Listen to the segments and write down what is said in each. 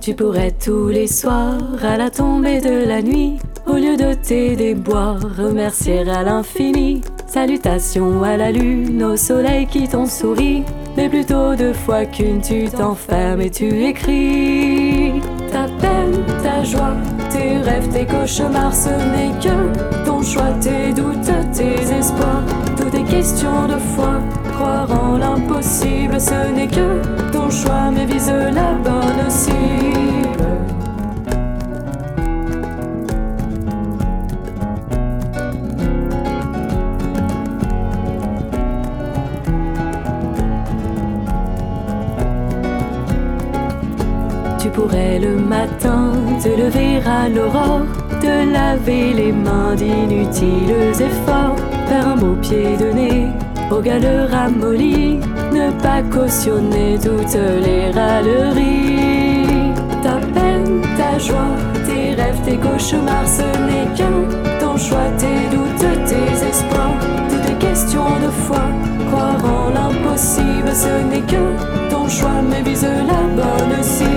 Tu pourrais tous les soirs, à la tombée de la nuit, au lieu de tes déboires, remercier à l'infini. Salutations à la lune, au soleil qui t'ont souri, mais plutôt 2 fois qu'une, tu t'enfermes et tu écris. Ta peine, ta joie, tes rêves, tes cauchemars, ce n'est que ton choix, tes doutes, tes espoirs. Tout est question de foi, croire en l'impossible, ce n'est que ton choix, mais vise la bonne cible. Tu pourrais le matin te lever à l'aurore, te laver les mains d'inutiles efforts, faire un beau pied de nez au galeux ramolli, ne pas cautionner toutes les râleries. Ta peine, ta joie, tes rêves, tes cauchemars, ce n'est que ton choix, tes doutes, tes espoirs. Tout est question de foi, croire en l'impossible, ce n'est que ton choix, mais vise la bonne cible.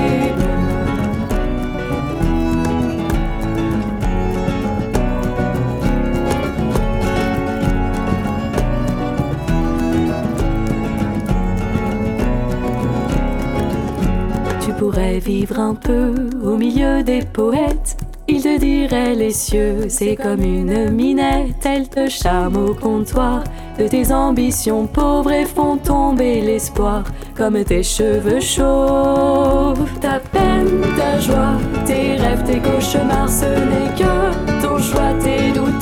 Tu pourrais vivre un peu au milieu des poètes. Ils te diraient les cieux, c'est comme une minette. Elles te charment au comptoir de tes ambitions pauvres et font tomber l'espoir comme tes cheveux chauves. Ta peine, ta joie, tes rêves, tes cauchemars, ce n'est que ton choix, tes doutes,